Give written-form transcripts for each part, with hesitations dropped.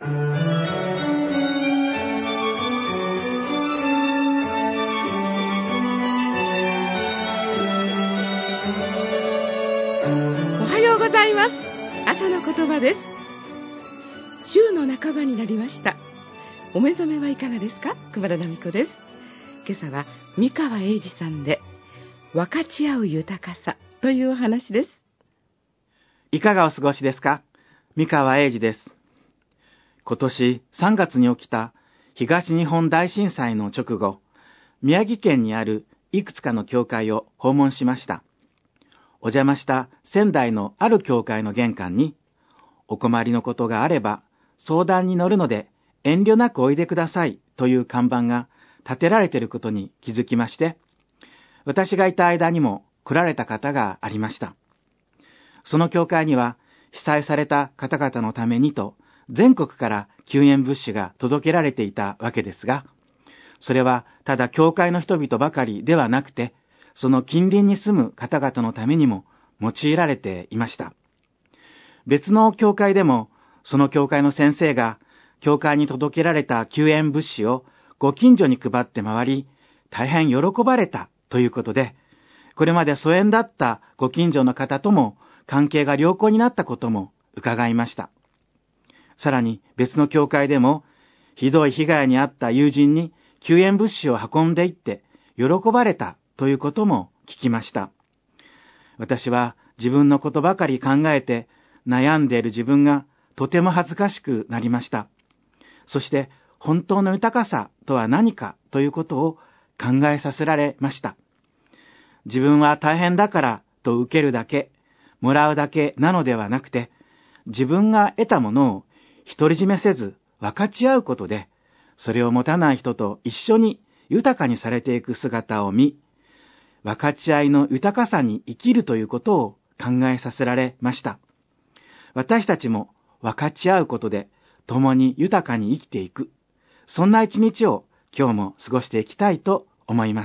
おはようございます。朝の言葉です。週の半ばになりました。お目覚めはいかがですか？熊田奈美子です。今朝は三川英二さんで分かち合う豊かさというお話です。 いかがお過ごしですか？三川英二です。今年3月に起きた東日本大震災の直後、宮城県にあるいくつかの教会を訪問しました。お邪魔した仙台のある教会の玄関に、お困りのことがあれば相談に乗るので遠慮なくおいでくださいという看板が立てられていることに気づきまして、私がいた間にも来られた方がありました。その教会には被災された方々のためにと全国から救援物資が届けられていたわけですが、それはただ教会の人々ばかりではなくて、その近隣に住む方々のためにも用いられていました。別の教会でも、その教会の先生が教会に届けられた救援物資をご近所に配って回り、大変喜ばれたということで、これまで疎遠だったご近所の方とも関係が良好になったことも伺いました。さらに別の教会でも、ひどい被害に遭った友人に救援物資を運んでいって喜ばれたということも聞きました。私は自分のことばかり考えて悩んでいる自分がとても恥ずかしくなりました。そして本当の豊かさとは何かということを考えさせられました。自分は大変だからと受けるだけ、もらうだけなのではなくて、自分が得たものを独り占めせず分かち合うことで、それを持たない人と一緒に豊かにされていく姿を見、分かち合いの豊かさに生きるということを考えさせられました。私たちも分かち合うことで共に豊かに生きていく、そんな一日を今日も過ごしていきたいと思います。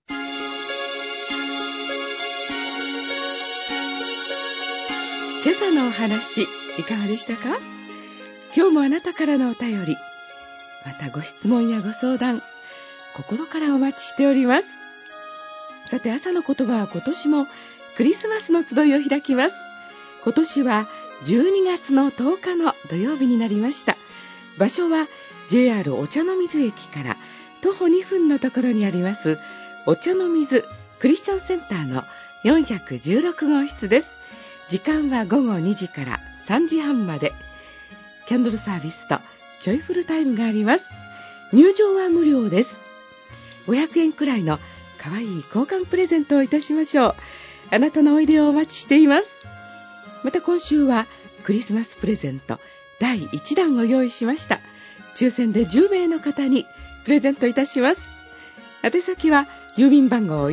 今朝のお話いかがでしたか？今日もあなたからのお便り、またご質問やご相談、心からお待ちしております。さて、朝の言葉は今年もクリスマスの集いを開きます。今年は12月の10日の土曜日になりました。場所は JR お茶の水駅から徒歩2分のところにありますお茶の水クリスチャンセンターの416号室です。時間は午後2時から3時半まで。キャンドルサービスとジョイフルタイムがあります。入場は無料です。500円くらいのかわいい交換プレゼントをいたしましょう。あなたのおいでをお待ちしています。また今週はクリスマスプレゼント第1弾を用意しました。抽選で10名の方にプレゼントいたします。宛先は郵便番号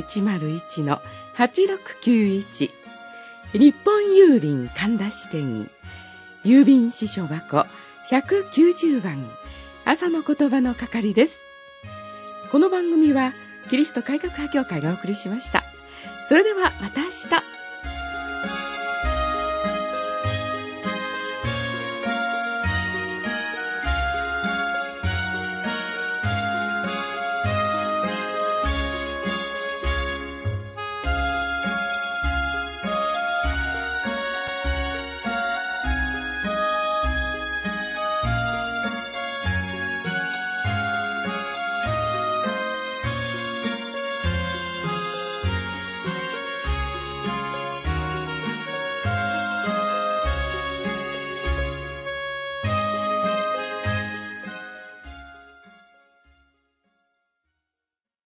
101-8691 日本郵便神田支店郵便支所箱190番朝の言葉の係です。この番組はキリスト改革派協会がお送りしました。それではまた明日。